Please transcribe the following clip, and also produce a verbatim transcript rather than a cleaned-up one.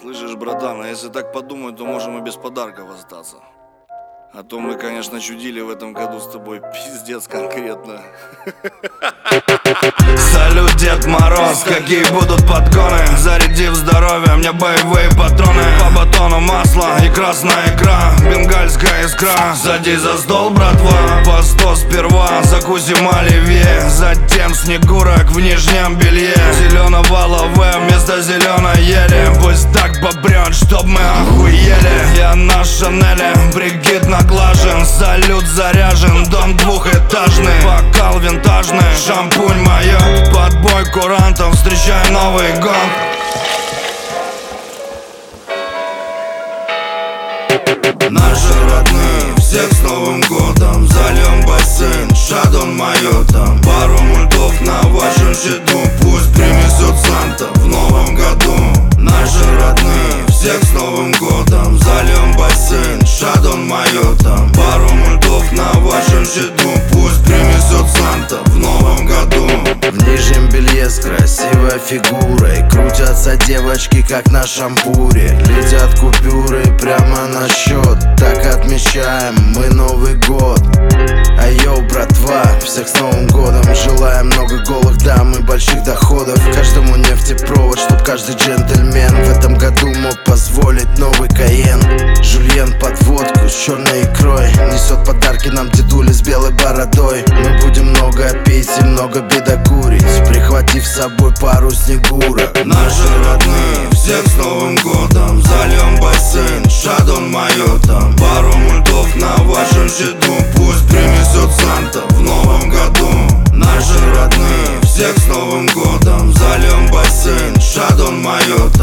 Слышишь, братан, а если так подумать, то можем и без подарков остаться. А то мы, конечно, чудили в этом году с тобой пиздец конкретно. Салют, Дед Мороз, какие будут подгоны? Зарядив здоровье, мне боевые патроны. По батону масло и красная икра, бенгальская искра. Садись за стол, братва, по сто сперва. Закусим оливье, затем снегурок в нижнем белье. Зеленого лаве вместо зеленой ели. Пусть так побрет, чтоб мы охуели. Я на Шанеле, бригит наглажен. Салют заряжен, дом двухэтажный. Бокал винтажный, шампунь майот. Под бой курантов, встречай Новый год. Наши родные, всех с Новым годом. Зальем бассейн, шадон майотом. Пару мультов на вашем счету, пусть принесет Санта в новом году. Наши родные, всех с Новым годом. Зальем бассейн, шадон майотом. Пару мультов на вашем счету, пусть принесет Санта в новом году. В нижнем белье с красивой фигурой крутятся девочки, как на шампуре. Летят купюры прямо на счет. Так отмечаем мы Новый год. А йоу, братва, всех с Новым годом. Желаем много голых дам и больших доходов. Каждому нефтепровод, чтоб каждый джентльмен в этом году мог позволить новый Каен. Жульен под водку с черной икрой несет подарки нам дедуля с белой бородой. Мы будем много пить и много бедокурить, прихватив с собой пару снегурок. Наши родные, всех с Новым годом. Зальем бассейн, шадон майотом. Пару мультов на вашем счету, пусть принесет Санта в новом году. Наши родные, всех с Новым годом. Зальем бассейн, шадон майотом.